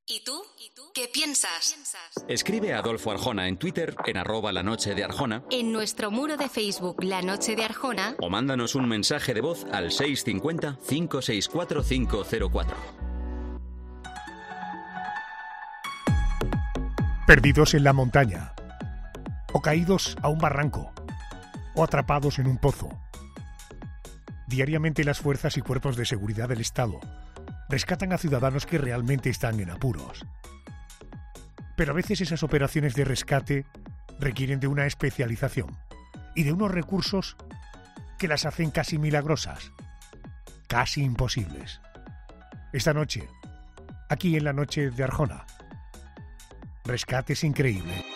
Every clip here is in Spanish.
¿Y tú? ¿Qué piensas? Escribe a Adolfo Arjona en Twitter en @lanochedearjona, En nuestro muro de Facebook La Noche de Arjona, o mándanos un mensaje de voz al 650 564 504. Perdidos en la montaña, o caídos a un barranco, o atrapados en un pozo. Diariamente las fuerzas y cuerpos de seguridad del Estado rescatan a ciudadanos que realmente están en apuros. Pero a veces esas operaciones de rescate requieren de una especialización y de unos recursos que las hacen casi milagrosas, casi imposibles. Esta noche, aquí en La Noche de Arjona, rescates increíbles.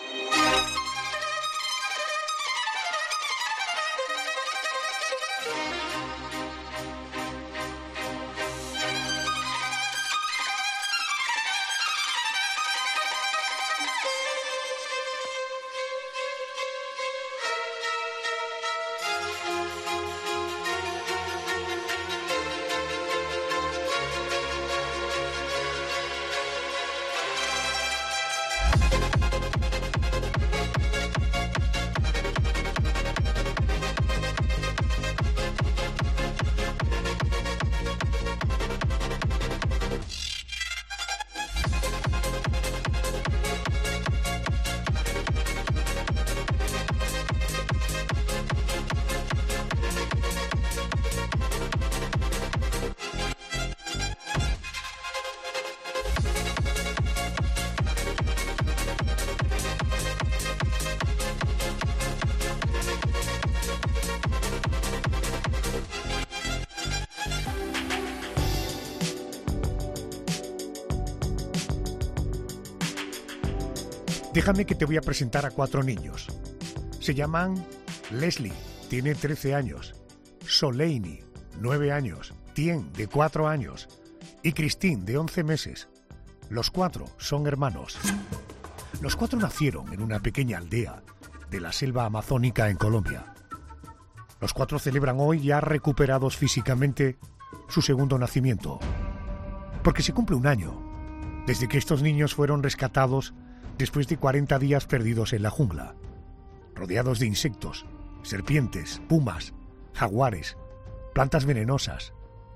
Déjame que te voy a presentar a 4 niños. Se llaman Leslie, tiene 13 años, Soleini, 9 años, Tien, de 4 años, y Christine, de 11 meses. Los 4 son hermanos. Los 4 nacieron en una pequeña aldea de la selva amazónica en Colombia. Los 4 celebran hoy, ya recuperados físicamente, su segundo nacimiento. Porque se cumple un año desde que estos niños fueron rescatados después de 40 días perdidos en la jungla, rodeados de insectos, serpientes, pumas, jaguares, plantas venenosas.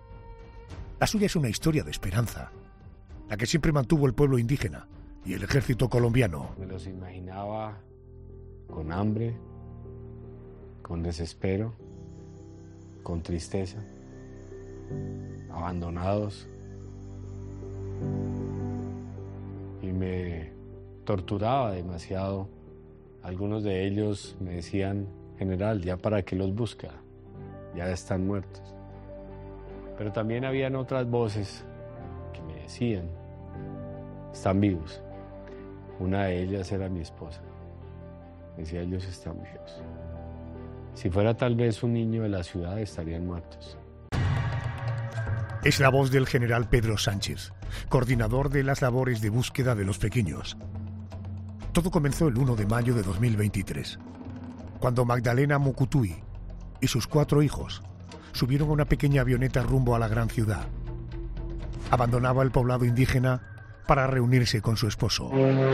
La suya es una historia de esperanza, la que siempre mantuvo el pueblo indígena y el ejército colombiano. Me los imaginaba con hambre, con desespero, con tristeza, abandonados, y me torturaba demasiado. Algunos de ellos me decían: general, ¿ya para qué los busca? Ya están muertos. Pero también habían otras voces que me decían: están vivos. Una de ellas era mi esposa. Me decía: ellos están vivos. Si fuera tal vez un niño de la ciudad, estarían muertos. Es la voz del general Pedro Sánchez, coordinador de las labores de búsqueda de los pequeños. Todo comenzó el 1 de mayo de 2023, cuando Magdalena Mucutui y sus 4 hijos subieron a una pequeña avioneta rumbo a la gran ciudad. Abandonaba el poblado indígena para reunirse con su esposo.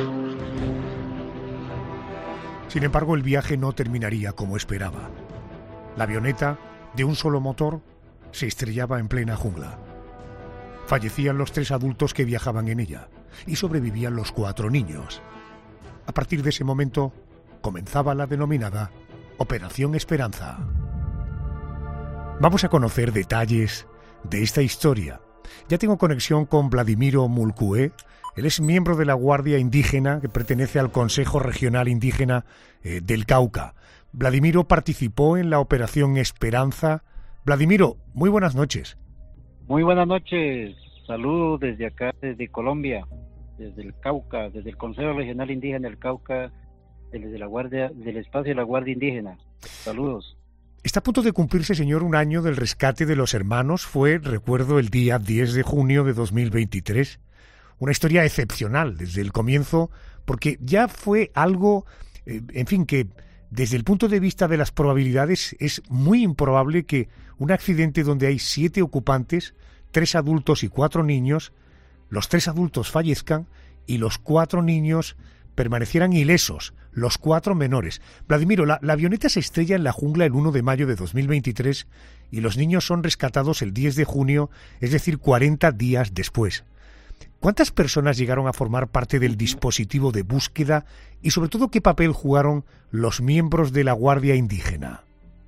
Sin embargo, el viaje no terminaría como esperaba. La avioneta, de un solo motor, se estrellaba en plena jungla. Fallecían los 3 adultos que viajaban en ella y sobrevivían los 4 niños. A partir de ese momento, comenzaba la denominada Operación Esperanza. Vamos a conocer detalles de esta historia. Ya tengo conexión con Vladimiro Mulcué. Él es miembro de la Guardia Indígena que pertenece al Consejo Regional Indígena del Cauca. Vladimiro participó en la Operación Esperanza. Vladimiro, muy buenas noches. Muy buenas noches. Saludos desde acá, desde Colombia, desde el Cauca, desde el Consejo Regional Indígena del Cauca, desde la Guardia, del espacio de la Guardia Indígena. Saludos. Está a punto de cumplirse, señor, un año del rescate de los hermanos. Fue, recuerdo, el día 10 de junio de 2023. Una historia excepcional desde el comienzo, porque ya fue algo, en fin, que desde el punto de vista de las probabilidades es muy improbable que un accidente donde hay 7 ocupantes, 3 adultos y 4 niños, los 3 adultos fallezcan y los 4 niños permanecieran ilesos, los 4 menores. Vladimiro, la avioneta se estrella en la jungla el 1 de mayo de 2023 y los niños son rescatados el 10 de junio, es decir, 40 días después. ¿Cuántas personas llegaron a formar parte del dispositivo de búsqueda y, sobre todo, qué papel jugaron los miembros de la Guardia Indígena?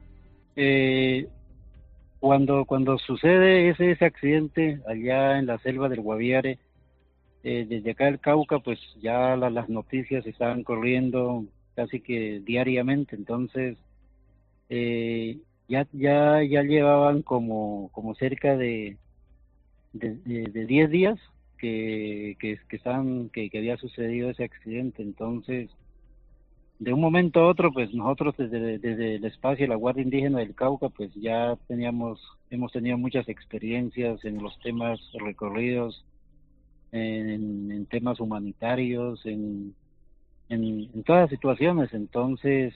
Cuando sucede ese accidente allá en la selva del Guaviare, desde acá del Cauca, pues ya las noticias estaban corriendo casi que diariamente, entonces ya llevaban como cerca de 10 días que había sucedido ese accidente. Entonces, de un momento a otro, pues nosotros desde el espacio de la Guardia Indígena del Cauca, pues ya hemos tenido muchas experiencias en los temas recorridos, en temas humanitarios, en todas las situaciones. Entonces,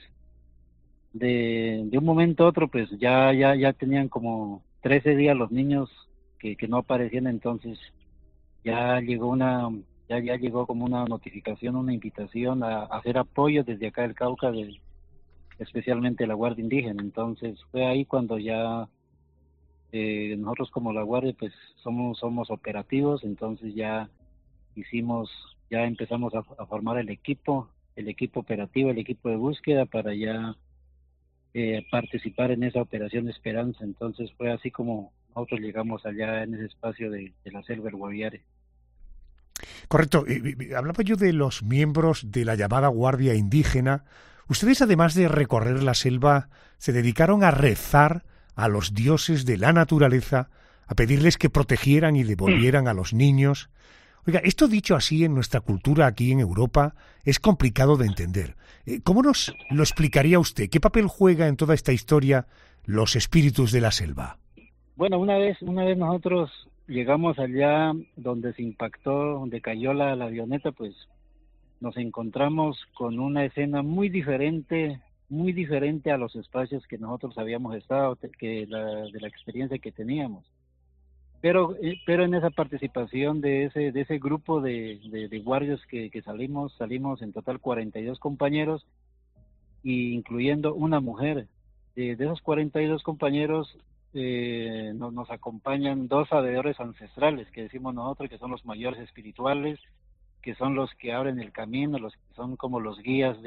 de un momento a otro, pues ya tenían como 13 días los niños que no aparecían. Entonces ya llegó como una notificación, una invitación a hacer apoyo desde acá del Cauca, especialmente la Guardia Indígena. Entonces fue ahí cuando ya nosotros como la Guardia pues somos operativos. Entonces ya empezamos a formar el equipo operativo, el equipo de búsqueda para ya participar en esa operación Esperanza. Entonces fue así como nosotros llegamos allá en ese espacio de la selva del Guaviare. Correcto. Hablaba yo de los miembros de la llamada Guardia Indígena. Ustedes, además de recorrer la selva, se dedicaron a rezar a los dioses de la naturaleza, a pedirles que protegieran y devolvieran a los niños. Oiga, esto dicho así en nuestra cultura aquí en Europa es complicado de entender. ¿Cómo nos lo explicaría usted? ¿Qué papel juega en toda esta historia los espíritus de la selva? Bueno, una vez nosotros llegamos allá donde se impactó, donde cayó la avioneta, pues nos encontramos con una escena muy diferente a los espacios que nosotros habíamos estado, de la experiencia que teníamos. Pero en esa participación de ese grupo de guardias que salimos en total 42 compañeros, incluyendo una mujer. De esos 42 compañeros nos acompañan 2 sabedores ancestrales, que decimos nosotros que son los mayores espirituales, que son los que abren el camino, los que son como los guías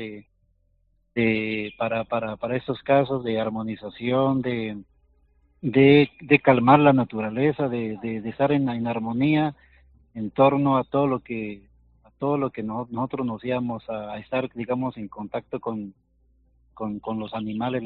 para estos casos de armonización, de calmar la naturaleza, de estar en armonía en torno a todo lo que nosotros nos íbamos a estar, digamos, en contacto con los animales,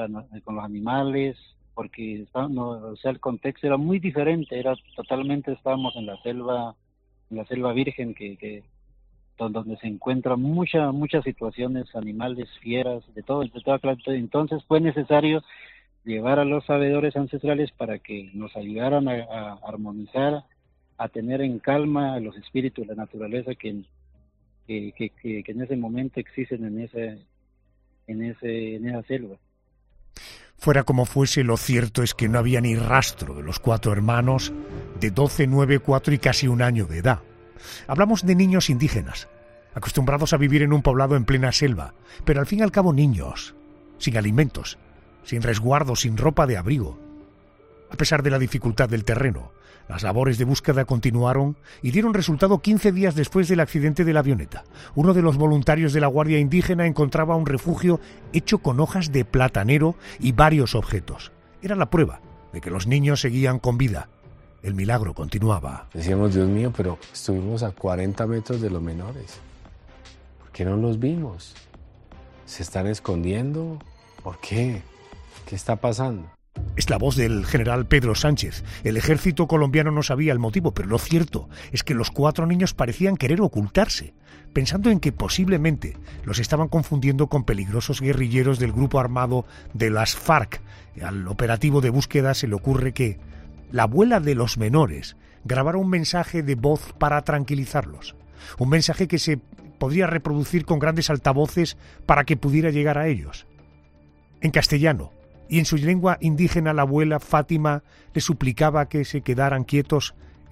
porque el contexto era muy diferente, estábamos en la selva virgen, donde se encuentran muchas situaciones, animales, fieras, de toda clase. Entonces fue necesario llevar a los sabedores ancestrales para que nos ayudaran a armonizar, a tener en calma a los espíritus de la naturaleza que en ese momento existen en esa selva. Fuera como fuese, lo cierto es que no había ni rastro de los 4 hermanos de 12, 9, 4 y casi 1 año de edad. Hablamos de niños indígenas, acostumbrados a vivir en un poblado en plena selva, pero al fin y al cabo niños, sin alimentos, sin resguardo, sin ropa de abrigo. A pesar de la dificultad del terreno, las labores de búsqueda continuaron y dieron resultado 15 días después del accidente de la avioneta. Uno de los voluntarios de la Guardia Indígena encontraba un refugio hecho con hojas de platanero y varios objetos. Era la prueba de que los niños seguían con vida. El milagro continuaba. Decíamos, Dios mío, pero estuvimos a 40 metros de los menores. ¿Por qué no los vimos? ¿Se están escondiendo? ¿Por qué? ¿Qué está pasando? Es la voz del general Pedro Sánchez. El ejército colombiano no sabía el motivo, pero lo cierto es que los 4 niños parecían querer ocultarse, pensando en que posiblemente los estaban confundiendo con peligrosos guerrilleros del grupo armado de las FARC. Al operativo de búsqueda se le ocurre que la abuela de los menores grabara un mensaje de voz para tranquilizarlos. Un mensaje que se podría reproducir con grandes altavoces para que pudiera llegar a ellos. En castellano y en su lengua indígena, la abuela Fátima le suplicaba que se quedaran quietos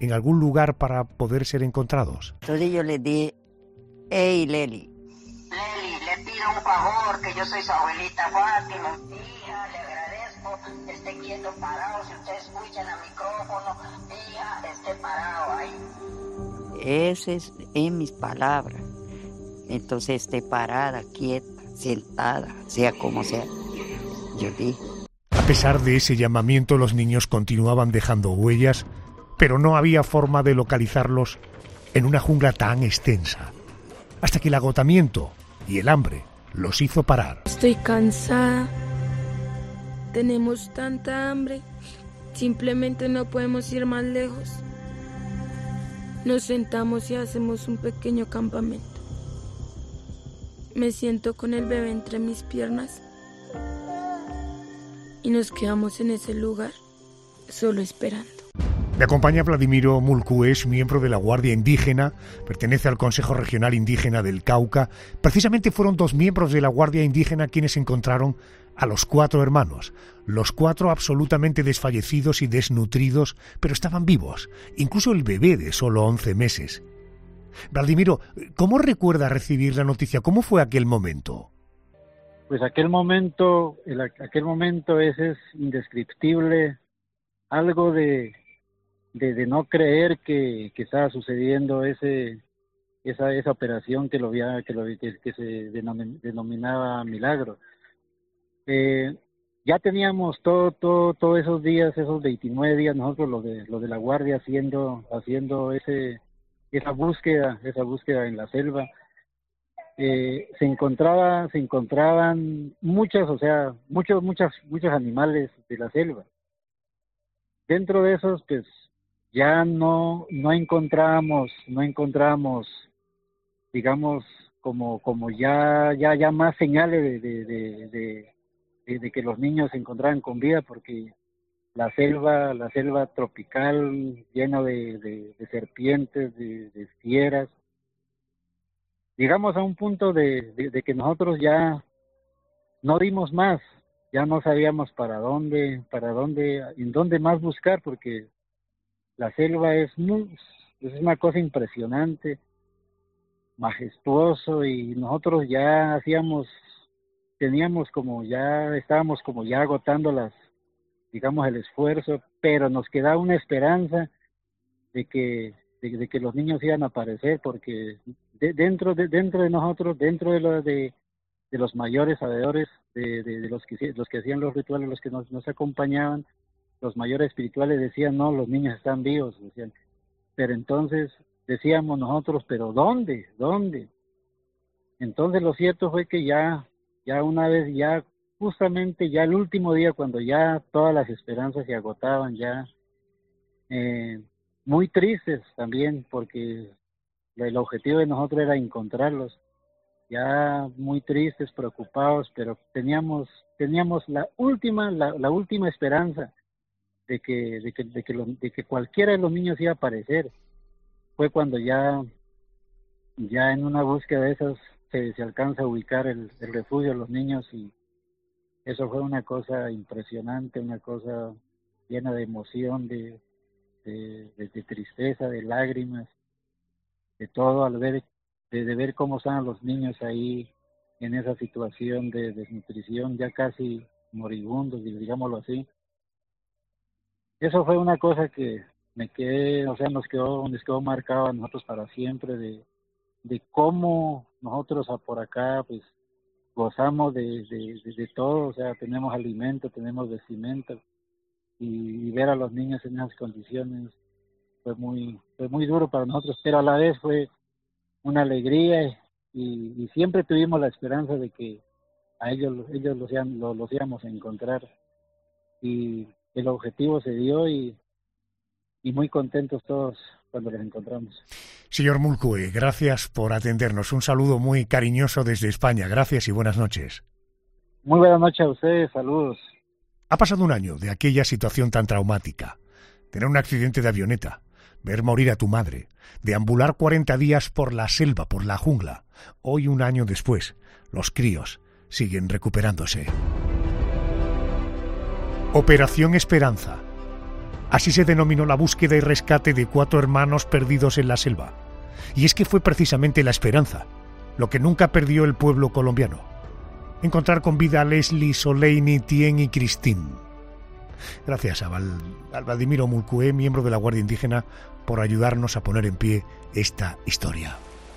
en algún lugar para poder ser encontrados. Entonces yo les dije, hey Leli, le pido un favor, que yo soy su abuelita Fátima. Hija, le agradezco, esté quieto, parado, si usted escucha en el micrófono, hija, esté parado ahí. Ese es en mis palabras. Entonces esté parada, quieta, sentada, sea como sea. Yo dije. A pesar de ese llamamiento, los niños continuaban dejando huellas, pero no había forma de localizarlos en una jungla tan extensa, hasta que el agotamiento y el hambre los hizo parar. Estoy cansada, tenemos tanta hambre, simplemente no podemos ir más lejos. Nos sentamos y hacemos un pequeño campamento. Me siento con el bebé entre mis piernas y nos quedamos en ese lugar, solo esperando. Me acompaña Vladimiro Mulcu, es miembro de la Guardia Indígena, pertenece al Consejo Regional Indígena del Cauca. Precisamente fueron 2 miembros de la Guardia Indígena quienes encontraron a los 4 hermanos, los 4 absolutamente desfallecidos y desnutridos, pero estaban vivos, incluso el bebé de solo 11 meses. Vladimiro, ¿cómo recuerda recibir la noticia? ¿Cómo fue aquel momento? Pues aquel momento es indescriptible, algo de no creer que estaba sucediendo esa operación que se denominaba milagro. Ya teníamos todos esos días, esos 29 días, nosotros los de la Guardia haciendo esa búsqueda en la selva. Se encontraban muchos animales de la selva. Dentro de esos, pues, ya no encontrábamos, digamos, como ya más señales de que los niños se encontraban con vida, porque la selva tropical llena de serpientes, de fieras. Llegamos a un punto de que nosotros ya no dimos más, ya no sabíamos en dónde más buscar, porque la selva es una cosa impresionante, majestuoso, y nosotros ya estábamos como ya agotando el esfuerzo, pero nos quedaba una esperanza de que los niños iban a aparecer, porque dentro de nosotros, dentro de los mayores sabedores, de los que hacían los rituales, los que nos acompañaban, los mayores espirituales decían, no, los niños están vivos, decían. Pero entonces decíamos nosotros, pero ¿dónde? Entonces lo cierto fue que ya una vez, ya justamente ya el último día, cuando ya todas las esperanzas se agotaban, ya muy tristes también, porque el objetivo de nosotros era encontrarlos, ya muy tristes, preocupados, pero teníamos la última esperanza de que cualquiera de los niños iba a aparecer. Fue cuando ya en una búsqueda de esas se alcanza a ubicar el refugio de los niños, y eso fue una cosa impresionante, una cosa llena de emoción, de tristeza, de lágrimas, de todo, al ver cómo estaban los niños ahí en esa situación de desnutrición, ya casi moribundos, digámoslo así. Eso fue una cosa que nos quedó marcado a nosotros para siempre, de cómo nosotros por acá pues gozamos de todo, o sea, tenemos alimento, tenemos vestimenta, y ver a los niños en esas condiciones fue muy duro para nosotros, pero a la vez fue una alegría, y siempre tuvimos la esperanza de que a ellos los íbamos a encontrar, y el objetivo se dio, y muy contentos todos cuando los encontramos. Señor Mulcu, gracias por atendernos. Un saludo muy cariñoso desde España. Gracias y buenas noches. Muy buenas noches a ustedes, saludos. Ha pasado un año de aquella situación tan traumática. Tener un accidente de avioneta, ver morir a tu madre, deambular 40 días por la selva, por la jungla. Hoy, un año después, los críos siguen recuperándose. Operación Esperanza. Así se denominó la búsqueda y rescate de 4 hermanos perdidos en la selva. Y es que fue precisamente la esperanza lo que nunca perdió el pueblo colombiano. Encontrar con vida a Leslie, Soleini, Tien y Christine. Gracias a Valdimiro Mulcué, miembro de la Guardia Indígena, por ayudarnos a poner en pie esta historia.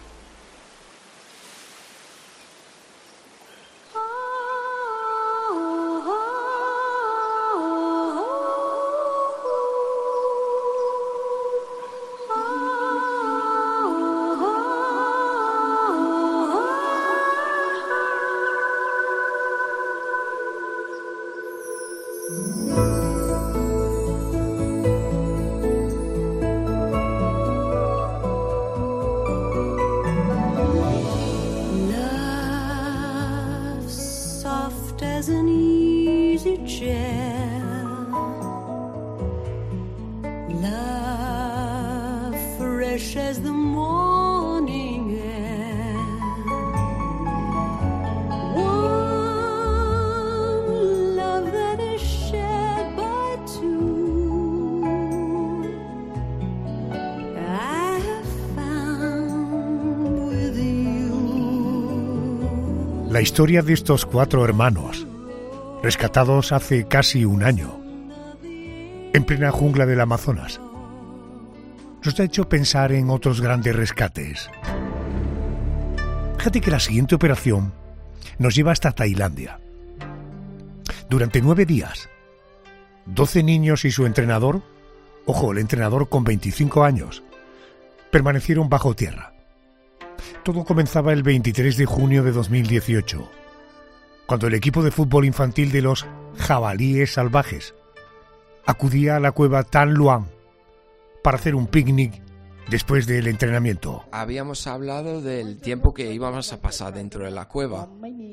La historia de estos 4 hermanos, rescatados hace casi un año, en plena jungla del Amazonas, nos ha hecho pensar en otros grandes rescates. Fíjate que la siguiente operación nos lleva hasta Tailandia. Durante 9 días, 12 niños y su entrenador, ojo, el entrenador con 25 años, permanecieron bajo tierra. Todo comenzaba el 23 de junio de 2018, cuando el equipo de fútbol infantil de los jabalíes salvajes acudía a la cueva Tan Luang para hacer un picnic después del entrenamiento. Habíamos hablado del tiempo que íbamos a pasar dentro de la cueva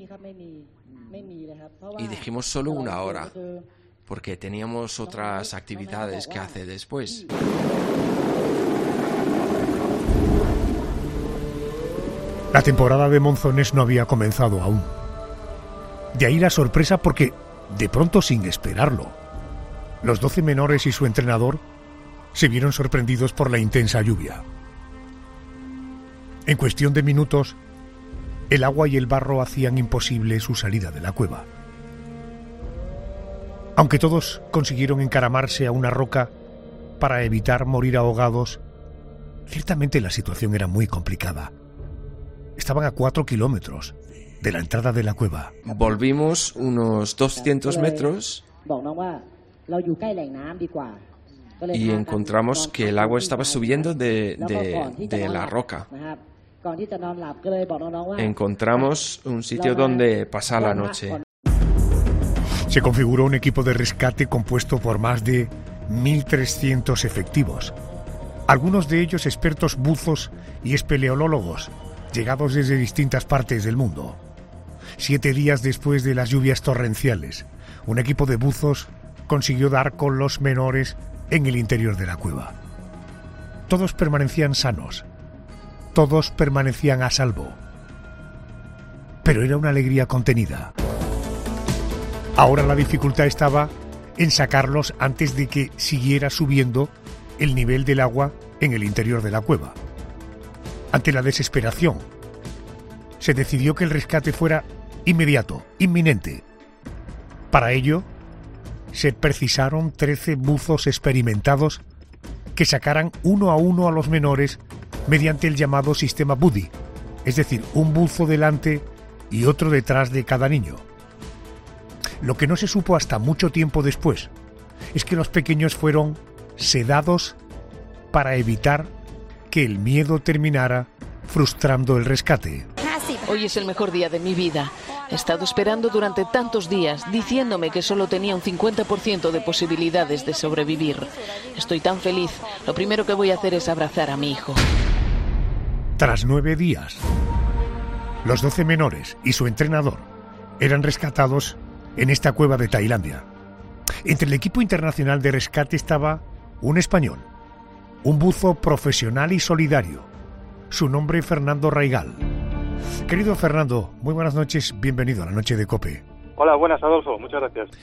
y dijimos solo 1 hora, porque teníamos otras actividades que hacer después. La temporada de monzones no había comenzado aún. De ahí la sorpresa porque, de pronto sin esperarlo, los 12 menores y su entrenador se vieron sorprendidos por la intensa lluvia. En cuestión de minutos, el agua y el barro hacían imposible su salida de la cueva. Aunque todos consiguieron encaramarse a una roca para evitar morir ahogados, ciertamente la situación era muy complicada. Estaban a 4 kilómetros de la entrada de la cueva. Volvimos unos 200 metros y encontramos que el agua estaba subiendo de la roca. Encontramos un sitio donde pasar la noche. Se configuró un equipo de rescate compuesto por más de 1.300 efectivos, algunos de ellos expertos buzos y espeleólogos, llegados desde distintas partes del mundo. 7 días después de las lluvias torrenciales, un equipo de buzos consiguió dar con los menores en el interior de la cueva. Todos permanecían sanos, todos permanecían a salvo, pero era una alegría contenida. Ahora la dificultad estaba en sacarlos antes de que siguiera subiendo el nivel del agua en el interior de la cueva. Ante la desesperación, se decidió que el rescate fuera inmediato, inminente. Para ello, se precisaron 13 buzos experimentados que sacaran uno a uno a los menores mediante el llamado sistema Buddy, es decir, un buzo delante y otro detrás de cada niño. Lo que no se supo hasta mucho tiempo después es que los pequeños fueron sedados para evitar que el miedo terminara frustrando el rescate. Hoy es el mejor día de mi vida. He estado esperando durante tantos días, diciéndome que solo tenía un 50% de posibilidades de sobrevivir. Estoy tan feliz. Lo primero que voy a hacer es abrazar a mi hijo. Tras 9 días, los 12 menores y su entrenador eran rescatados en esta cueva de Tailandia. Entre el equipo internacional de rescate estaba un español, un buzo profesional y solidario. Su nombre, Fernando Raigal. Querido Fernando, muy buenas noches, bienvenido a la Noche de COPE. Hola, buenas, Adolfo, muchas gracias.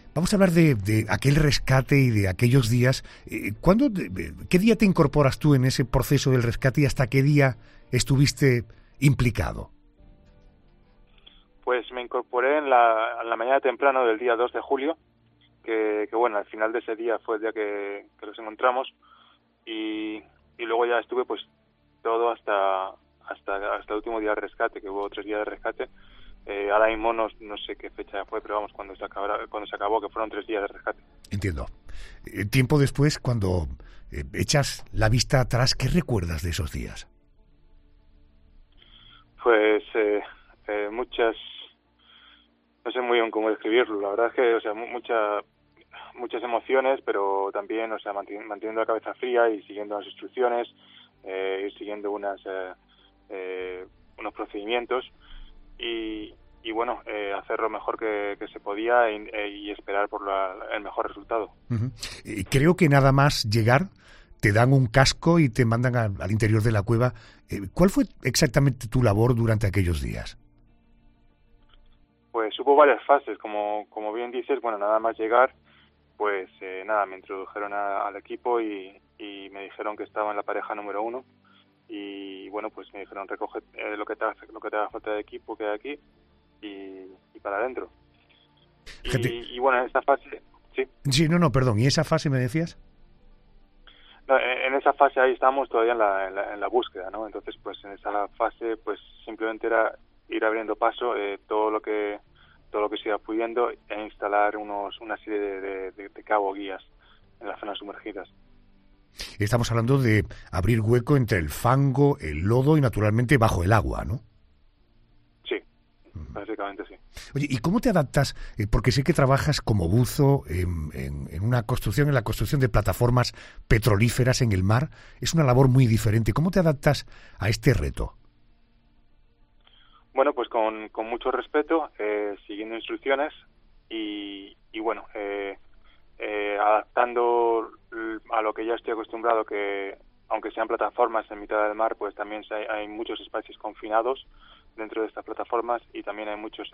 Vamos a hablar de aquel rescate y de aquellos días. ¿Qué día te incorporas tú en ese proceso del rescate y hasta qué día estuviste implicado? Pues me incorporé en la mañana temprano del día 2 de julio, que bueno, al final de ese día fue el día que los encontramos, y luego ya estuve pues todo hasta el último día de rescate, que hubo 3 días de rescate. Ahora mismo no sé qué fecha fue, pero vamos, cuando se acabó, que fueron 3 días de rescate. Entiendo. Tiempo después, cuando echas la vista atrás, ¿qué recuerdas de esos días? Pues muchas, no sé muy bien cómo describirlo. La verdad es que, o sea, muchas emociones, pero también, o sea, manteniendo la cabeza fría y siguiendo las instrucciones, ir siguiendo unos procedimientos y bueno, hacer lo mejor que se podía y esperar por el mejor resultado. Uh-huh. Creo que nada más llegar te dan un casco y te mandan al interior de la cueva. ¿Cuál fue exactamente tu labor durante aquellos días? Pues hubo varias fases, como bien dices. Bueno, nada más llegar, pues me introdujeron al equipo y me dijeron que estaba en la pareja número 1 y bueno, pues me dijeron recoge lo que te haga falta de equipo que hay aquí y para adentro. Y bueno, en esta fase... Sí, perdón. ¿Y esa fase me decías? No, en esa fase ahí estábamos todavía en la búsqueda, ¿no? Entonces, pues en esa fase, pues simplemente era ir abriendo paso todo lo que se iba pudiendo e instalar una serie de cabo guías en las zonas sumergidas. Estamos hablando de abrir hueco entre el fango, el lodo y naturalmente bajo el agua, ¿no? Sí, básicamente sí. Oye, ¿y cómo te adaptas? Porque sé que trabajas como buzo en la construcción de plataformas petrolíferas en el mar. Es una labor muy diferente. ¿Cómo te adaptas a este reto? Bueno, pues con mucho respeto, siguiendo instrucciones y bueno, adaptando a lo que ya estoy acostumbrado, que aunque sean plataformas en mitad del mar, pues también hay muchos espacios confinados dentro de estas plataformas y también hay muchas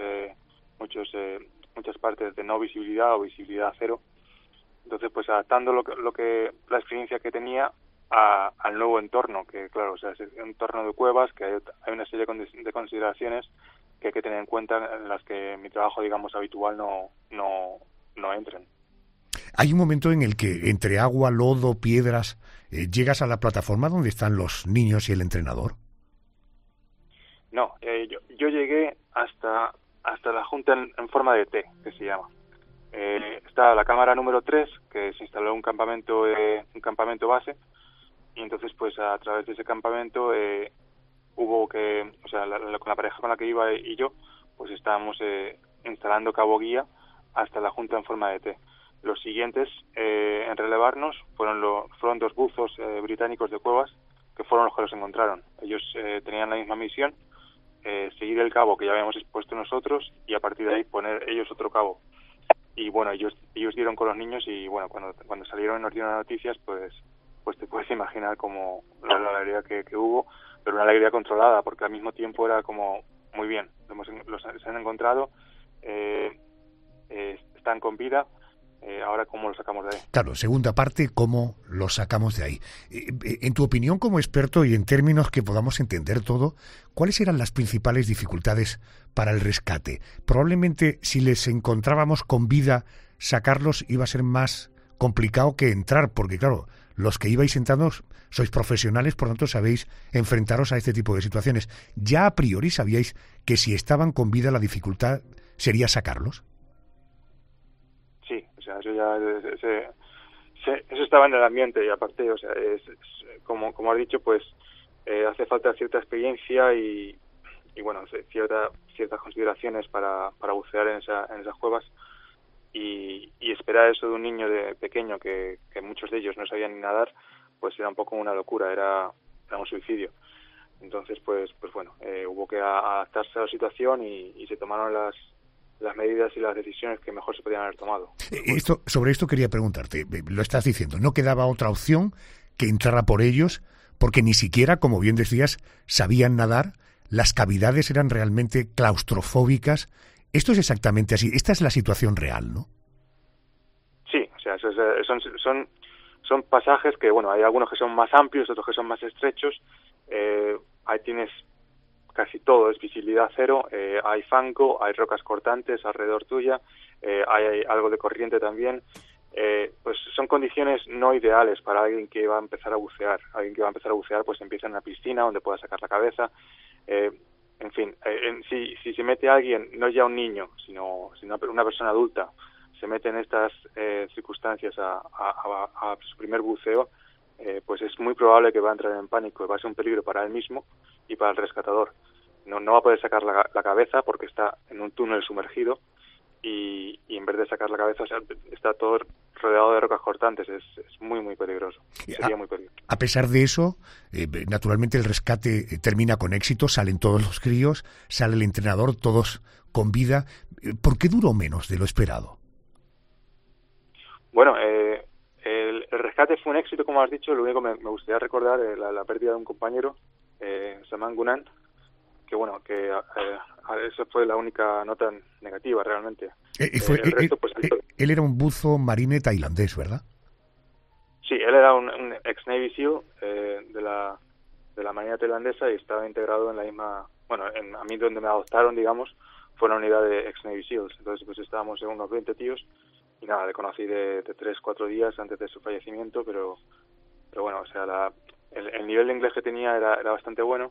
partes de no visibilidad o visibilidad cero. Entonces, pues adaptando la experiencia que tenía al nuevo entorno, que claro, o sea, es un entorno de cuevas, que hay una serie de consideraciones que hay que tener en cuenta en las que mi trabajo, digamos, habitual no entren. Hay un momento en el que entre agua, lodo, piedras, llegas a la plataforma donde están los niños y el entrenador. No, yo llegué hasta la junta en forma de T, que se llama. Está la cámara número 3, que se instaló un campamento base, y entonces pues a través de ese campamento hubo que, o sea, con la pareja con la que iba y yo, pues estábamos instalando cabo guía hasta la junta en forma de T. Los siguientes en relevarnos fueron 2 buzos británicos de cuevas, que fueron los que los encontraron. Ellos tenían la misma misión, seguir el cabo que ya habíamos expuesto nosotros y a partir de ahí poner ellos otro cabo. Y bueno, ellos dieron con los niños y bueno, cuando salieron y nos dieron las noticias, pues te puedes imaginar como la alegría que hubo, pero una alegría controlada, porque al mismo tiempo era como, muy bien, se han encontrado, están con vida. Ahora, ¿cómo lo sacamos de ahí? Claro, segunda parte, ¿cómo lo sacamos de ahí? En tu opinión como experto y en términos que podamos entender todo, ¿cuáles eran las principales dificultades para el rescate? Probablemente si les encontrábamos con vida, sacarlos iba a ser más complicado que entrar, porque claro, los que ibais entrando sois profesionales, por lo tanto sabéis enfrentaros a este tipo de situaciones. ¿Ya a priori sabíais que si estaban con vida la dificultad sería sacarlos? O sea, eso estaba en el ambiente y aparte, o sea, como has dicho, pues hace falta cierta experiencia y bueno, ciertas consideraciones para bucear en esas cuevas y esperar eso de un niño pequeño que muchos de ellos no sabían ni nadar, pues era un poco una locura, era un suicidio. Entonces, pues bueno, hubo que adaptarse a la situación y se tomaron las medidas y las decisiones que mejor se podían haber tomado. Sobre esto quería preguntarte, lo estás diciendo, no quedaba otra opción que entrar a por ellos, porque ni siquiera, como bien decías, sabían nadar, las cavidades eran realmente claustrofóbicas. Esto es exactamente así, esta es la situación real, ¿no? sea, son pasajes que, bueno, hay algunos que son más amplios, otros que son más estrechos. Ahí tienes casi todo, es visibilidad cero, hay fango, hay rocas cortantes alrededor tuya, hay algo de corriente también. Pues son condiciones no ideales para alguien que va a empezar a bucear. Alguien que va a empezar a bucear pues empieza en una piscina donde pueda sacar la cabeza. En fin, si se mete alguien, no ya un niño, sino una persona adulta, se mete en estas circunstancias a su primer buceo, pues es muy probable que va a entrar en pánico, va a ser un peligro para él mismo y para el rescatador. No va a poder sacar la cabeza porque está en un túnel sumergido y en vez de sacar la cabeza, o sea, está todo rodeado de rocas cortantes. Es muy, muy peligroso. Sería muy peligroso. A pesar de eso, naturalmente el rescate termina con éxito, salen todos los críos, sale el entrenador, todos con vida. ¿Por qué duró menos de lo esperado? Bueno, el rescate fue un éxito, como has dicho. Lo único me gustaría recordar la pérdida de un compañero, Saman Gunan, que bueno, que esa fue la única nota negativa realmente. Él era un buzo marine tailandés, ¿verdad? Sí, él era un ex Navy SEAL de la marina tailandesa y estaba integrado en la misma, bueno, a mí donde me adoptaron, digamos, fue una unidad de ex Navy SEALs. Entonces pues estábamos en unos 20 tíos y nada, le conocí de 3-4 días antes de su fallecimiento, pero bueno, o sea, el nivel de inglés que tenía era bastante bueno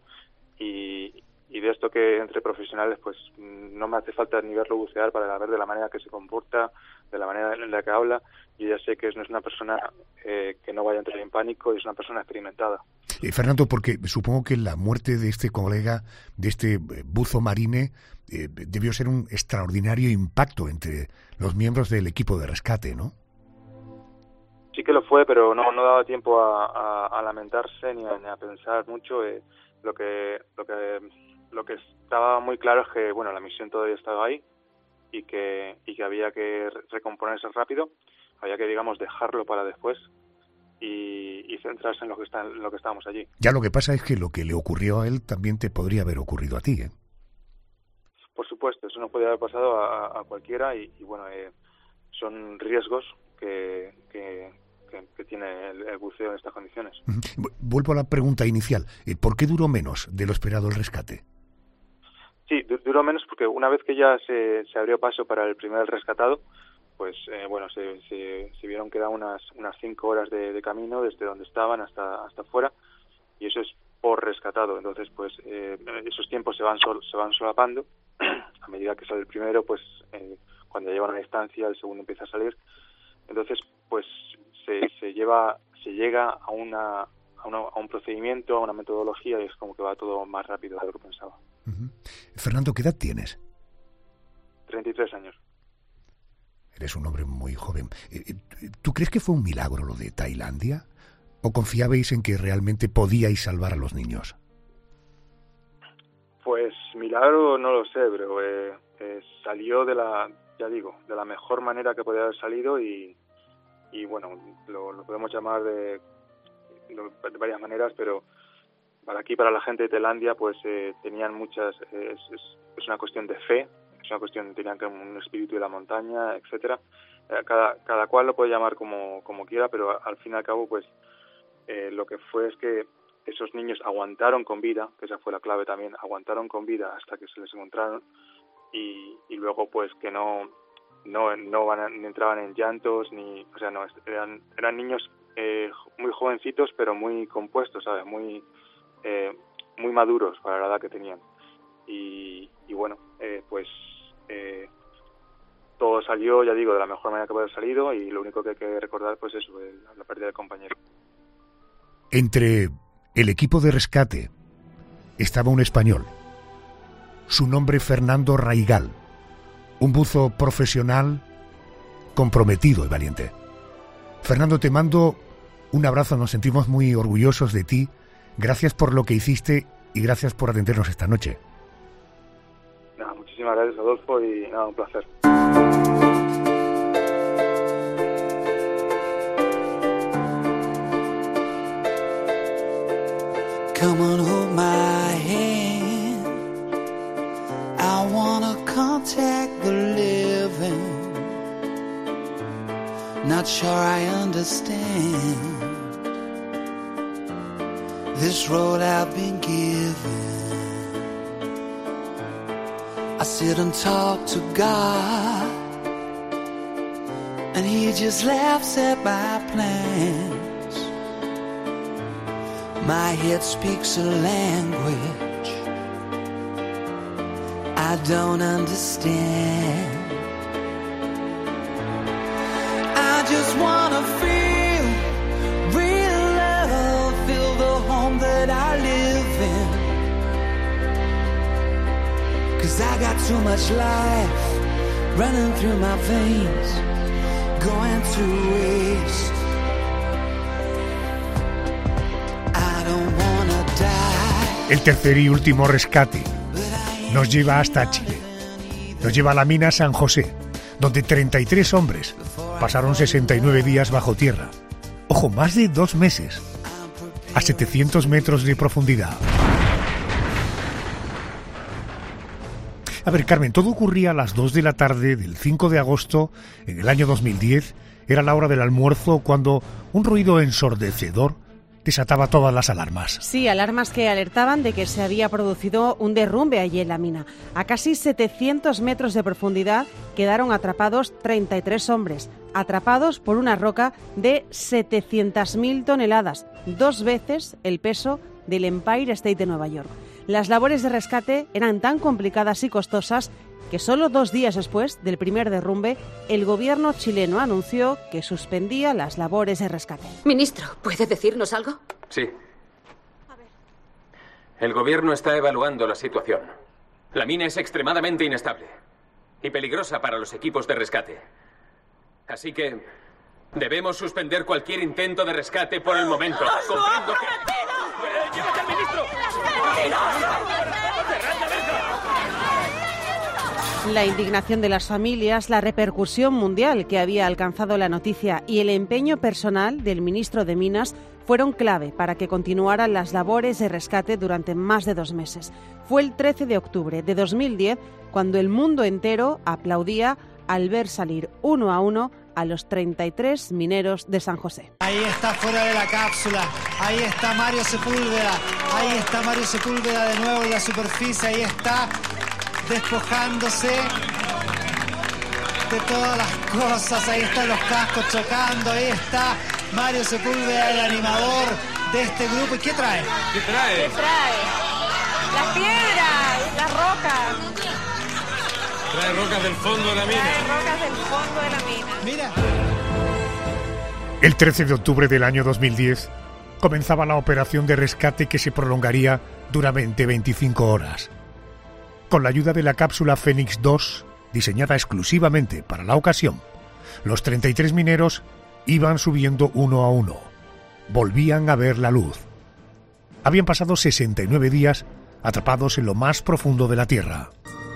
y de esto que entre profesionales pues no me hace falta ni verlo bucear para ver de la manera que se comporta, de la manera en la que habla. Yo ya sé que no es una persona que no vaya a entrar en pánico, es una persona experimentada. Fernando, porque supongo que la muerte de este colega, de este buzo marine, debió ser un extraordinario impacto entre los miembros del equipo de rescate, ¿no? Sí que lo fue, pero no daba tiempo a lamentarse ni a pensar mucho. Lo que estaba muy claro es que bueno, la misión todavía estaba ahí y que había que recomponerse rápido, había que, digamos, dejarlo para después y centrarse en lo que estábamos allí. Ya, lo que pasa es que lo que le ocurrió a él también te podría haber ocurrido a ti, ¿eh? Por supuesto, eso no podría haber pasado a cualquiera y bueno, son riesgos que tiene el buceo en estas condiciones. Vuelvo a la pregunta inicial. ¿Por qué duró menos de lo esperado el rescate? Sí, duró menos porque una vez que ya se abrió paso para el primer rescatado, pues bueno, se vieron que eran unas 5 horas de camino desde donde estaban hasta afuera, y eso es por rescatado. Entonces, pues esos tiempos se van solapando. A medida que sale el primero, pues cuando lleva una distancia, el segundo empieza a salir. Entonces, pues se llega a un procedimiento, a una metodología, y es como que va todo más rápido de lo que pensaba. Fernando, ¿qué edad tienes? 33 años. Eres un hombre muy joven. ¿Tú crees que fue un milagro lo de Tailandia? ¿O confiabais en que realmente podíais salvar a los niños? Pues milagro no lo sé, pero salió de la mejor manera que podía haber salido y bueno, lo podemos llamar de varias maneras, pero para la gente de Tailandia pues tenían muchas, es una cuestión de fe, es una cuestión, tenían un espíritu de la montaña, etcétera. Cada cual lo puede llamar como quiera, pero al fin y al cabo pues lo que fue es que esos niños aguantaron con vida, que esa fue la clave también, aguantaron con vida hasta que se les encontraron y luego pues que no entraban en llantos ni, o sea, no, eran niños muy jovencitos pero muy compuestos, ¿sabes? Muy maduros para la edad que tenían y bueno, pues todo salió, ya digo, de la mejor manera que puede haber salido, y lo único que hay que recordar pues eso, la pérdida del compañero. Entre el equipo de rescate estaba un español, su nombre Fernando Raigal, un buzo profesional, comprometido y valiente. Fernando, te mando un abrazo, nos sentimos muy orgullosos de ti, gracias por lo que hiciste y gracias por atendernos esta noche. Nada, muchísimas gracias, Adolfo, y nada, un placer. Come on, hold my hand. I wanna contact the living. Now not sure I understand this road I've been given. I sit and talk to God, and He just laughs at my plans. My head speaks a language I don't understand. I just wanna feel real love, feel the home that I live in. 'Cause I got too much life running through my veins, going to waste. I don't wanna die. El tercer y último rescate nos lleva hasta Chile. Nos lleva a la mina San José, donde 33 hombres pasaron 69 días bajo tierra. Ojo, más de 2 meses, a 700 metros de profundidad. A ver, Carmen, todo ocurría a las 2 de la tarde del 5 de agosto en el año 2010. Era la hora del almuerzo cuando un ruido ensordecedor desataba todas las alarmas. Sí, alarmas que alertaban de que se había producido un derrumbe allí en la mina. A casi 700 metros de profundidad quedaron atrapados 33 hombres, atrapados por una roca de 700.000 toneladas, 2 veces el peso del Empire State de Nueva York. Las labores de rescate eran tan complicadas y costosas que solo 2 días después del primer derrumbe, el gobierno chileno anunció que suspendía las labores de rescate. Ministro, ¿puede decirnos algo? Sí. El gobierno está evaluando la situación. La mina es extremadamente inestable y peligrosa para los equipos de rescate. Así que debemos suspender cualquier intento de rescate por el momento. Comprendo que... ¡Llévate al ministro! La indignación de las familias, la repercusión mundial que había alcanzado la noticia y el empeño personal del ministro de Minas fueron clave para que continuaran las labores de rescate durante más de 2 meses. Fue el 13 de octubre de 2010 cuando el mundo entero aplaudía al ver salir uno a uno a los 33 mineros de San José. Ahí está fuera de la cápsula, ahí está Mario Sepúlveda, ahí está Mario Sepúlveda de nuevo en la superficie, ahí está despojándose de todas las cosas, ahí están los cascos chocando, ahí está Mario Sepúlveda, el animador de este grupo. ¿Y qué trae? ¿Qué trae? ¿Qué trae? Las piedras, las rocas. Trae rocas del fondo de la mina. Trae rocas del fondo de la mina. Mira. El 13 de octubre del año 2010 comenzaba la operación de rescate que se prolongaría duramente 25 horas. Con la ayuda de la cápsula Fénix 2, diseñada exclusivamente para la ocasión, los 33 mineros iban subiendo uno a uno. Volvían a ver la luz. Habían pasado 69 días atrapados en lo más profundo de la Tierra.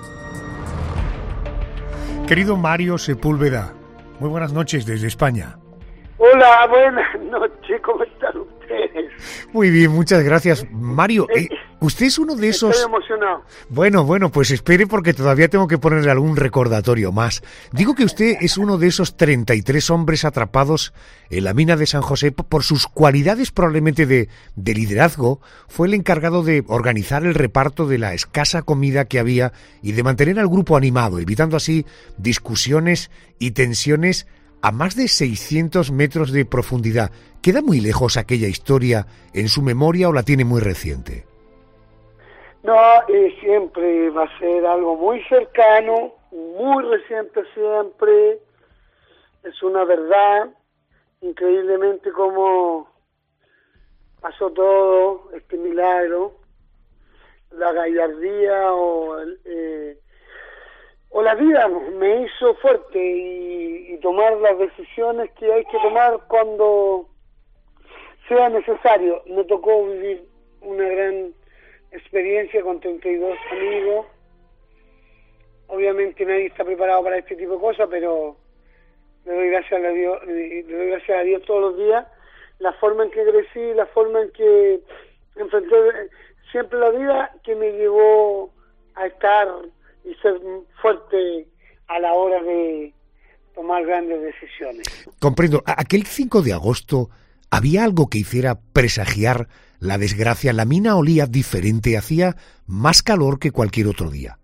Querido Mario Sepúlveda, muy buenas noches desde España. Hola, buenas noches, ¿cómo están ustedes? Muy bien, muchas gracias. Mario, usted es uno de esos... Estoy emocionado. Bueno, pues espere porque todavía tengo que ponerle algún recordatorio más. Digo que usted es uno de esos 33 hombres atrapados en la mina de San José. Por sus cualidades probablemente de liderazgo, fue el encargado de organizar el reparto de la escasa comida que había y de mantener al grupo animado, evitando así discusiones y tensiones a más de 600 metros de profundidad. ¿Queda muy lejos aquella historia en su memoria o la tiene muy reciente? No, siempre va a ser algo muy cercano, muy reciente siempre. Es una verdad, increíblemente cómo pasó todo este milagro, la gallardía o la vida me hizo fuerte y tomar las decisiones que hay que tomar cuando sea necesario. Me tocó vivir una gran experiencia con 32 amigos. Obviamente nadie está preparado para este tipo de cosas, pero le doy gracias a Dios todos los días. La forma en que crecí, la forma en que enfrenté siempre la vida que me llevó a estar y ser fuerte a la hora de tomar grandes decisiones. Comprendo. Aquel 5 de agosto, ¿había algo que hiciera presagiar la desgracia? La mina olía diferente, hacía más calor que cualquier otro día.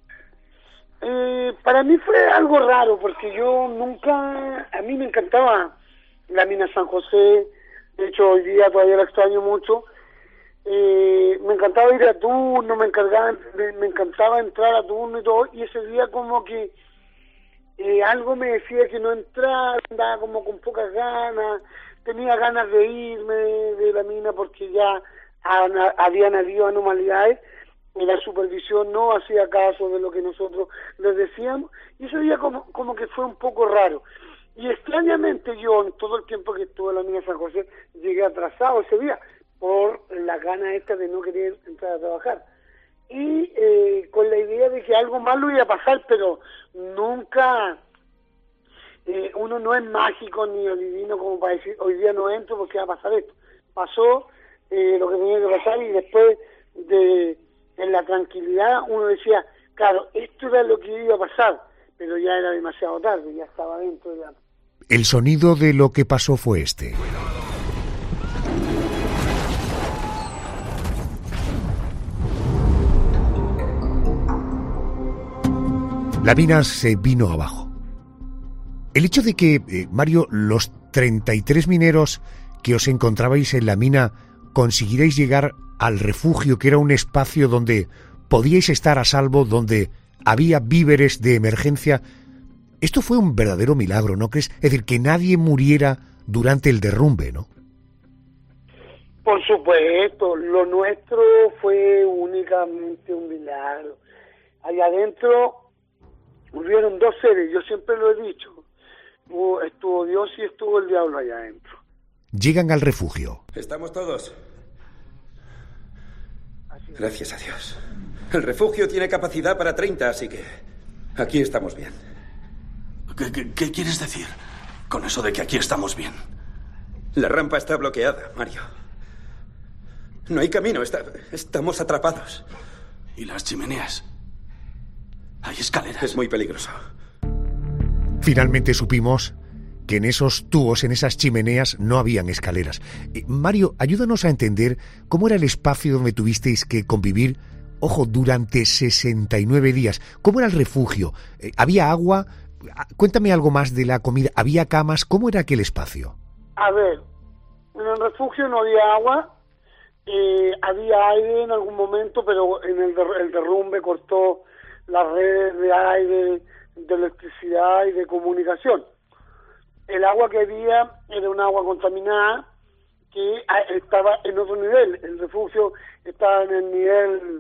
Para mí fue algo raro, porque yo nunca... A mí me encantaba la mina San José, de hecho hoy día todavía la extraño mucho. Me encantaba ir a turno, me encantaba entrar a turno y todo, y ese día como que algo me decía que no entrara, andaba como con pocas ganas, tenía ganas de irme de la mina porque ya habían habido anomalidades, y la supervisión no hacía caso de lo que nosotros les decíamos, y ese día como que fue un poco raro. Y extrañamente yo, en todo el tiempo que estuve en la mina San José, llegué atrasado ese día, por la gana esta de no querer entrar a trabajar. Y con la idea de que algo malo iba a pasar, pero nunca... uno no es mágico ni adivino como para decir, hoy día no entro porque va a pasar esto. Pasó lo que tenía que pasar, y después en la tranquilidad uno decía, claro, esto era lo que iba a pasar, pero ya era demasiado tarde, ya estaba dentro de la... El sonido de lo que pasó fue este. La mina se vino abajo. El hecho de que, Mario, los 33 mineros que os encontrabais en la mina consiguierais llegar al refugio, que era un espacio donde podíais estar a salvo, donde había víveres de emergencia, esto fue un verdadero milagro, ¿no crees? Es decir, que nadie muriera durante el derrumbe, ¿no? Por supuesto, lo nuestro fue únicamente un milagro. Allá adentro hubieron dos seres, yo siempre lo he dicho. Estuvo Dios y estuvo el diablo allá adentro. Llegan al refugio. ¿Estamos todos? Gracias a Dios. El refugio tiene capacidad para 30, así que aquí estamos bien. ¿Qué quieres decir con eso de que aquí estamos bien? La rampa está bloqueada, Mario. No hay camino, estamos atrapados. ¿Y las chimeneas? Hay escaleras. Es muy peligroso. Finalmente supimos que en esos tubos, en esas chimeneas, no habían escaleras. Mario, ayúdanos a entender cómo era el espacio donde tuvisteis que convivir, ojo, durante 69 días. ¿Cómo era el refugio? ¿Había agua? Cuéntame algo más de la comida. ¿Había camas? ¿Cómo era aquel espacio? A ver, en el refugio no había agua, había aire en algún momento, pero en el derrumbe cortó las redes de aire, de electricidad y de comunicación. El agua que había era un agua contaminada que estaba en otro nivel. El refugio estaba en el nivel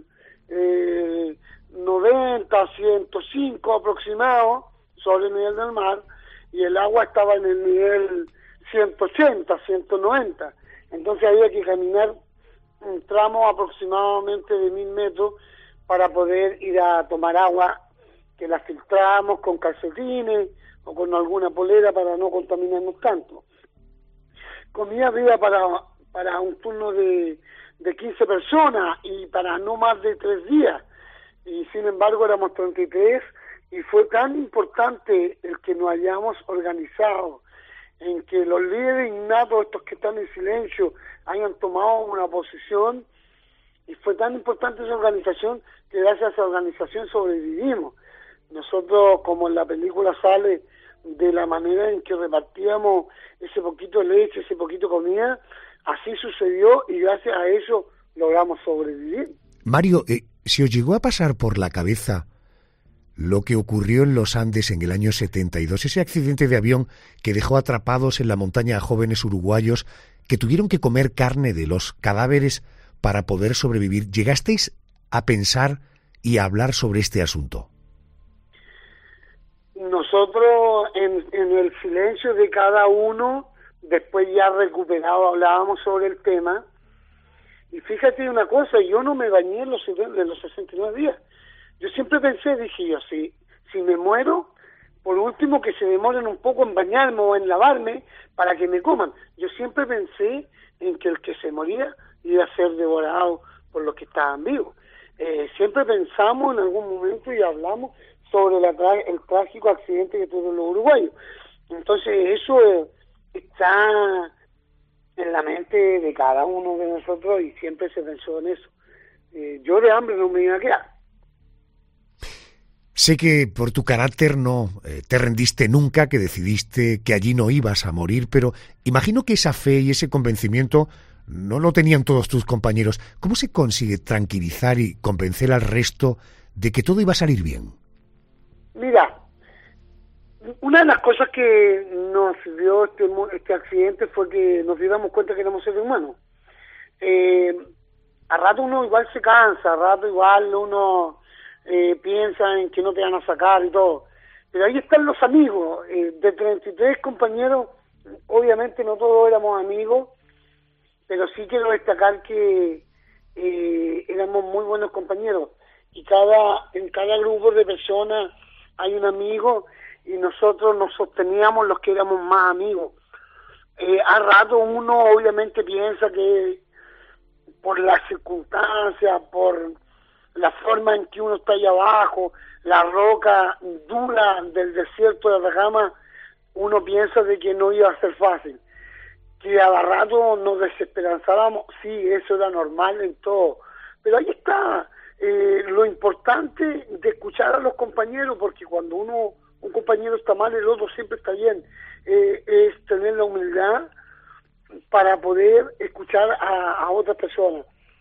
90, 105 aproximado sobre el nivel del mar, y el agua estaba en el nivel 180, 190. Entonces había que caminar un tramo aproximadamente de 1000 metros para poder ir a tomar agua, que la filtramos con calcetines o con alguna polera para no contaminarnos tanto. Comida había para un turno de 15 personas y para no más de 3 días. Y sin embargo éramos 33, y fue tan importante el que nos hayamos organizado, en que los líderes innatos, estos que están en silencio, hayan tomado una posición, y fue tan importante esa organización que gracias a esa organización sobrevivimos. Nosotros, como en la película sale, de la manera en que repartíamos ese poquito de leche, ese poquito de comida, así sucedió, y gracias a eso logramos sobrevivir. Mario, ¿se os llegó a pasar por la cabeza lo que ocurrió en los Andes en el año 72, ese accidente de avión que dejó atrapados en la montaña a jóvenes uruguayos que tuvieron que comer carne de los cadáveres para poder sobrevivir? ¿Llegasteis a pensar y a hablar sobre este asunto? Nosotros, en el silencio de cada uno, después ya recuperado, hablábamos sobre el tema. Y fíjate una cosa, yo no me bañé en los 69 días. Yo siempre pensé, dije yo, si me muero, por último que se demoren un poco en bañarme o en lavarme para que me coman. Yo siempre pensé en que el que se moría iba a ser devorado por los que estaban vivos. Siempre pensamos en algún momento y hablamos sobre el trágico accidente que tuvieron los uruguayos. Entonces eso está en la mente de cada uno de nosotros y siempre se pensó en eso. Yo de hambre no me iba a quedar. Sé que por tu carácter no te rendiste nunca, que decidiste que allí no ibas a morir, pero imagino que esa fe y ese convencimiento no lo tenían todos tus compañeros. ¿Cómo se consigue tranquilizar y convencer al resto de que todo iba a salir bien? Mira, una de las cosas que nos dio este accidente fue que nos dimos cuenta que éramos seres humanos. A rato uno igual se cansa, a rato igual uno piensa en que no te van a sacar y todo. Pero ahí están los amigos. De 33 compañeros, obviamente no todos éramos amigos, pero sí quiero destacar que éramos muy buenos compañeros. Y en cada grupo de personas hay un amigo y nosotros nos sosteníamos los que éramos más amigos. A rato uno obviamente piensa que por las circunstancias, por la forma en que uno está allá abajo, la roca dura del desierto de Atacama, uno piensa de que no iba a ser fácil. Que a rato nos desesperanzábamos, sí, eso era normal en todo. Pero ahí está lo importante de escuchar a los compañeros, porque cuando un compañero está mal, el otro siempre está bien. Es tener la humildad para poder escuchar a otras personas.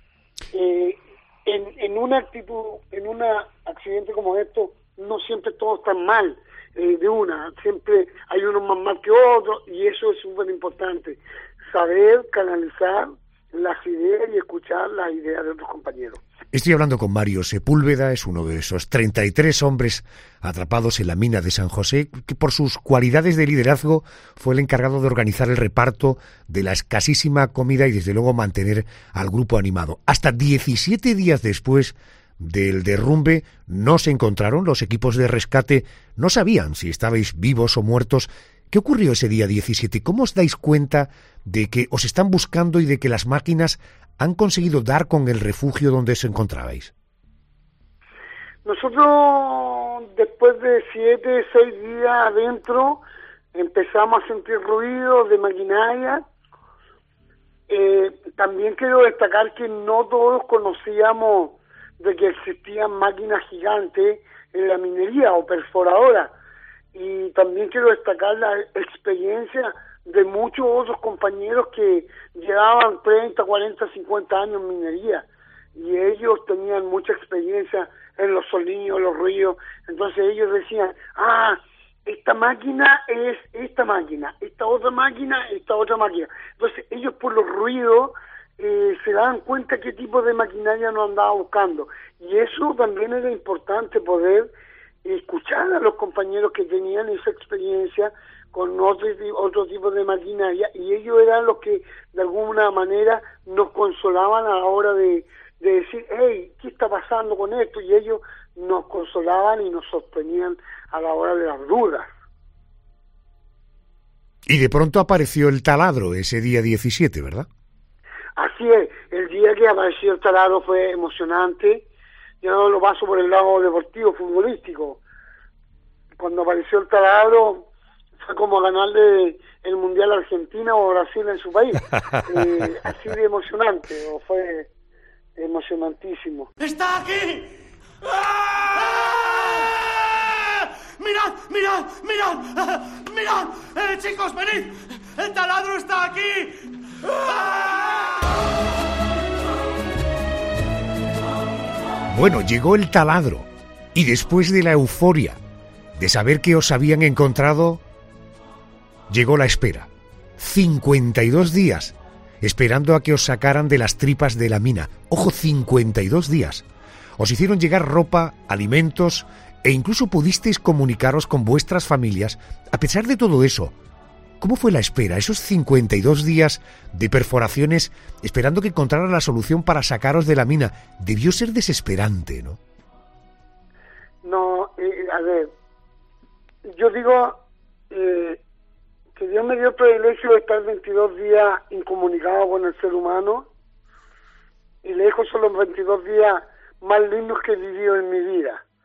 En una actitud, en un accidente como esto, no siempre todos están mal siempre hay unos más mal que otros, y eso es súper importante, saber canalizar las ideas y escuchar las ideas de otros compañeros. Estoy hablando con Mario Sepúlveda, es uno de esos 33 hombres atrapados en la mina de San José, que por sus cualidades de liderazgo fue el encargado de organizar el reparto de la escasísima comida y desde luego mantener al grupo animado. Hasta 17 días después del derrumbe no se encontraron, los equipos de rescate no sabían si estabais vivos o muertos. ¿Qué ocurrió ese día 17? ¿Cómo os dais cuenta de que os están buscando y de que las máquinas han conseguido dar con el refugio donde os encontrabais? Nosotros, después de 7, 6 días adentro, empezamos a sentir ruidos de maquinaria. También quiero destacar que no todos conocíamos de que existían máquinas gigantes en la minería o perforadoras. Y también quiero destacar la experiencia de muchos otros compañeros que llevaban 30, 40, 50 años en minería, y ellos tenían mucha experiencia en los sonidos, los ruidos. Entonces ellos decían, esta máquina es esta máquina, esta otra máquina, esta otra máquina. Entonces ellos por los ruidos se daban cuenta qué tipo de maquinaria nos andaba buscando, y eso también era importante, poder escuchar a los compañeros que tenían esa experiencia con otro tipo de maquinaria, y ellos eran los que de alguna manera nos consolaban a la hora de decir, hey, ¿qué está pasando con esto? Y ellos nos consolaban y nos sostenían a la hora de las dudas. Y de pronto apareció el taladro ese día 17, ¿verdad? Así es, el día que apareció el taladro fue emocionante. Yo no lo paso por el lado deportivo, futbolístico. Cuando apareció el taladro fue como ganarle el Mundial a Argentina o Brasil en su país. Así de emocionante, fue emocionantísimo. ¡Está aquí! ¡Ah! ¡Mirad, mirad, mirad! ¡Mirad! ¡Chicos, venid! ¡El taladro está aquí! ¡Ah! Bueno, llegó el taladro, y después de la euforia de saber que os habían encontrado, llegó la espera. 52 días esperando a que os sacaran de las tripas de la mina. Ojo, 52 días. Os hicieron llegar ropa, alimentos, e incluso pudisteis comunicaros con vuestras familias. A pesar de todo eso, ¿cómo fue la espera? Esos 52 días de perforaciones esperando que encontraran la solución para sacaros de la mina. Debió ser desesperante, ¿no? No, a ver, yo digo que Dios me dio el privilegio de estar 22 días incomunicado con el ser humano, y lejos son los 22 días más lindos que he vivido en mi vida.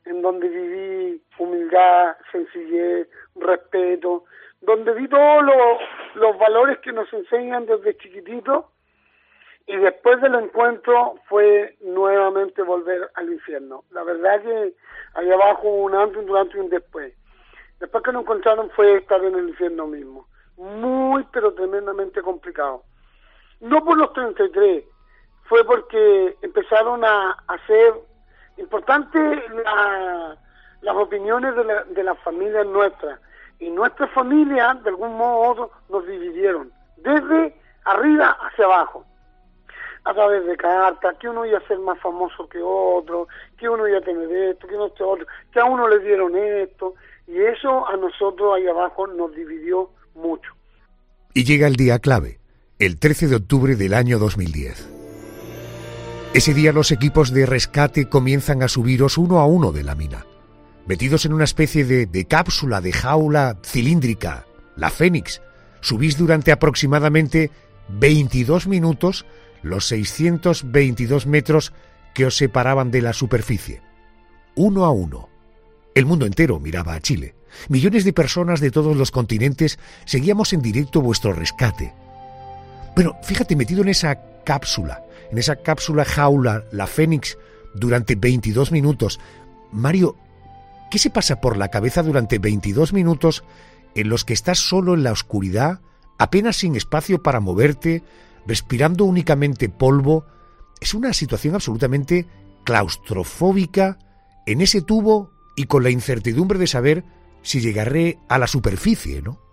en donde viví humildad, sencillez, respeto, donde vi todos los valores que nos enseñan desde chiquititos, y después del encuentro fue nuevamente volver al infierno. La verdad que allá abajo hubo un antes, un durante y un después. Después que nos encontraron fue estar en el infierno mismo. Muy, pero tremendamente complicado. No por los 33, fue porque empezaron a hacer importantes las opiniones de las familias nuestras. Y nuestras familias, de algún modo u otro, nos dividieron, desde arriba hacia abajo, a través de cartas, que uno iba a ser más famoso que otro, que uno iba a tener esto, que no este otro, que a uno le dieron esto, y eso a nosotros ahí abajo nos dividió mucho. Y llega el día clave, el 13 de octubre del año 2010. Ese día los equipos de rescate comienzan a subiros uno a uno de la mina. Metidos en una especie de cápsula, de jaula cilíndrica, la Fénix, subís durante aproximadamente 22 minutos los 622 metros que os separaban de la superficie. Uno a uno. El mundo entero miraba a Chile. Millones de personas de todos los continentes seguíamos en directo vuestro rescate. Bueno, fíjate, metido en esa cápsula jaula, la Fénix, durante 22 minutos. Mario, ¿qué se pasa por la cabeza durante 22 minutos en los que estás solo en la oscuridad, apenas sin espacio para moverte, respirando únicamente polvo? Es una situación absolutamente claustrofóbica en ese tubo y con la incertidumbre de saber si llegaré a la superficie, ¿no?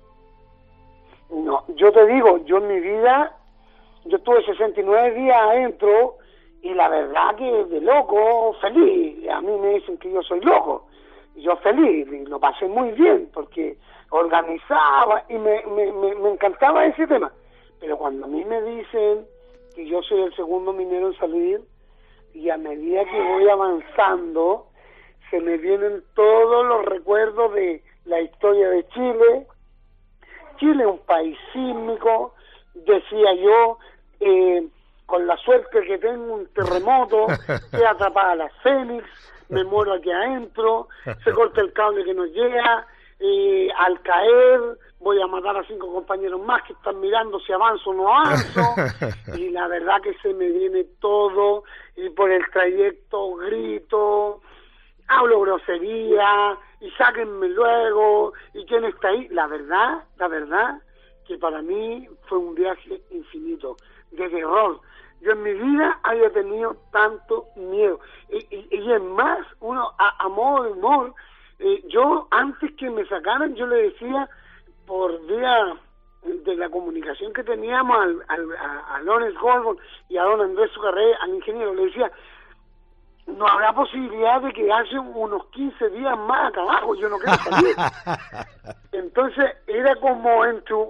No, yo te digo, yo en mi vida, yo estuve 69 días adentro y la verdad que de loco, feliz. A mí me dicen que yo soy loco. Yo feliz, y lo pasé muy bien porque organizaba y me encantaba ese tema. Pero cuando a mí me dicen que yo soy el segundo minero en salir, y a medida que voy avanzando, se me vienen todos los recuerdos de la historia de Chile. Chile es un país sísmico, decía yo, con la suerte que tengo un terremoto, queda atrapada la Fénix, me muero aquí adentro, se corta el cable que nos llega, al caer voy a matar a 5 compañeros más que están mirando si avanzo o no avanzo, y la verdad que se me viene todo, y por el trayecto grito, hablo grosería, y sáquenme luego, y quién está ahí. La verdad que para mí fue un viaje infinito, de terror. Yo en mi vida había tenido tanto miedo, y es más, uno a modo de humor, yo antes que me sacaran, yo le decía por vía de la comunicación que teníamos a Lawrence Goldberg y a don Andrés Sucarré, al ingeniero, le decía, no habrá posibilidad de quedarse unos 15 días más acá abajo, yo no quiero salir. Entonces era como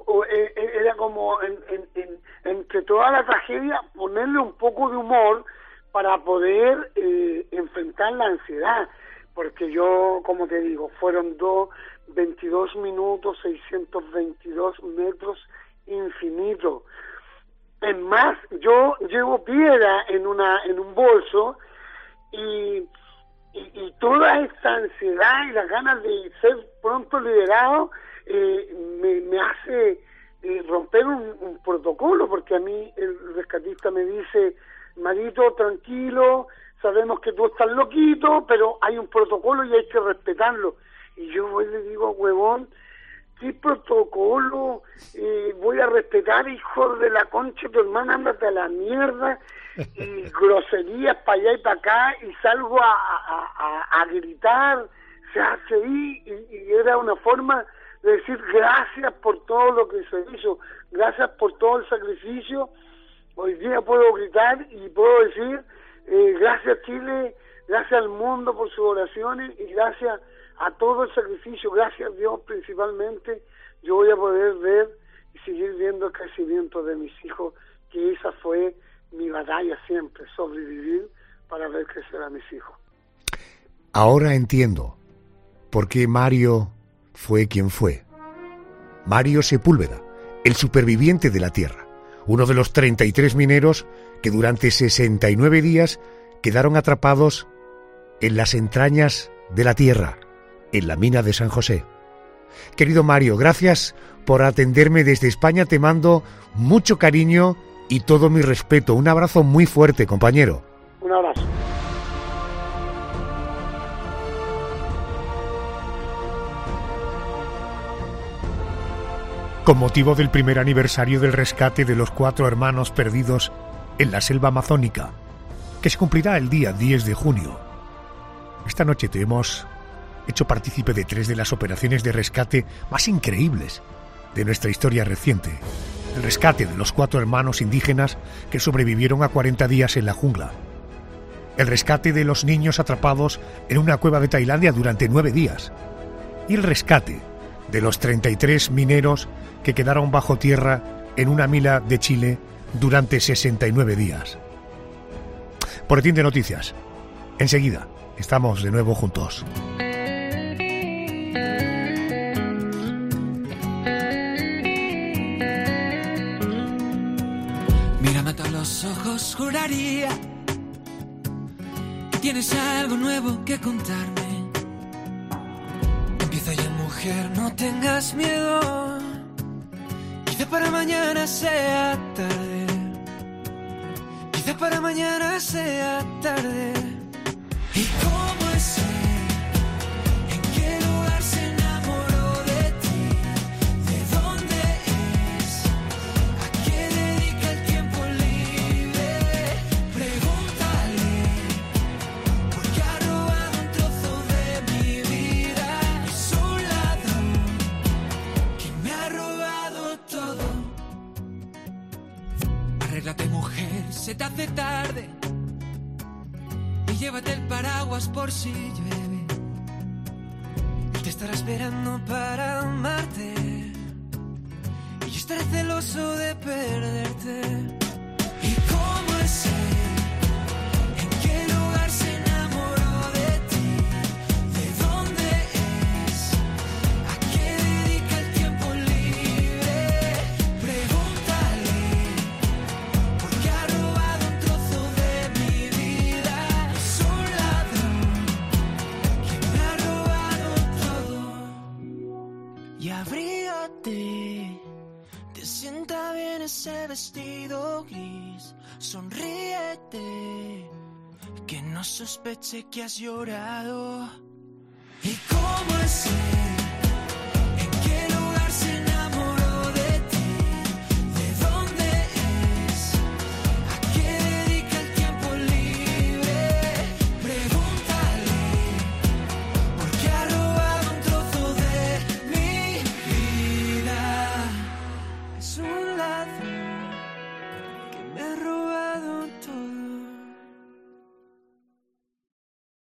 entre toda la tragedia ponerle un poco de humor para poder enfrentar la ansiedad, porque yo, como te digo, fueron 22 minutos, 622 metros infinitos. Es más, yo llevo piedra en un bolso, y toda esta ansiedad y las ganas de ser pronto liberado me hace romper un protocolo, porque a mí el rescatista me dice, Marito, tranquilo, sabemos que tú estás loquito, pero hay un protocolo y hay que respetarlo. Y yo le digo, huevón, ¿qué protocolo voy a respetar, hijo de la concha de tu hermana? Ándate a la mierda, y groserías para allá y para acá, y salgo a gritar, se hace ahí, y era una forma de decir gracias por todo lo que se hizo, gracias por todo el sacrificio. Hoy día puedo gritar y puedo decir gracias Chile, gracias al mundo por sus oraciones, y gracias a todo el sacrificio, gracias a Dios principalmente, yo voy a poder ver y seguir viendo el crecimiento de mis hijos, que esa fue mi batalla siempre, sobrevivir para ver crecer a mis hijos. Ahora entiendo por qué Mario fue quien fue. Mario Sepúlveda, el superviviente de la Tierra, uno de los 33 mineros que durante 69 días quedaron atrapados en las entrañas de la tierra, en la mina de San José. Querido Mario, gracias por atenderme desde España. Te mando mucho cariño y todo mi respeto. Un abrazo muy fuerte, compañero. Un abrazo. Con motivo del primer aniversario del rescate de los 4 hermanos perdidos en la selva amazónica, que se cumplirá el día 10 de junio. Esta noche te hemos hecho partícipe de 3 de las operaciones de rescate más increíbles de nuestra historia reciente. El rescate de los 4 hermanos indígenas que sobrevivieron a 40 días en la jungla. El rescate de los niños atrapados en una cueva de Tailandia durante 9 días. Y el rescate de los 33 mineros que quedaron bajo tierra en una mina de Chile durante 69 días. Boletín de noticias. Enseguida, estamos de nuevo juntos. Mírame a los ojos, juraría que tienes algo nuevo que contarme. Empieza ya, mujer, no tengas miedo. Quizá para mañana sea tarde. Quizá para mañana sea tarde. ¿Y cómo es él? ¿En qué lugar se enamoró de ti? ¿De dónde es? ¿A qué dedica el tiempo libre? Pregúntale, porque ha robado un trozo de mi vida. Es un ladrón que me ha robado todo. Arréglate, mujer, se te hace tarde. Y llévate el paraguas por si llueve. Él te estará esperando para amarte. Y yo estaré celoso de perderte. ¿Y cómo es él? ¿En qué lugar se enamoró de ti? ¿De dónde es? ¿A qué dedica el tiempo libre? Pregúntale, porque ha robado un trozo de mi vida. Es un ladrón que me ha robado todo. Y abrígate, te sienta bien ese vestido gris. Sonríete, que no sospeche que has llorado. ¿Y cómo es él?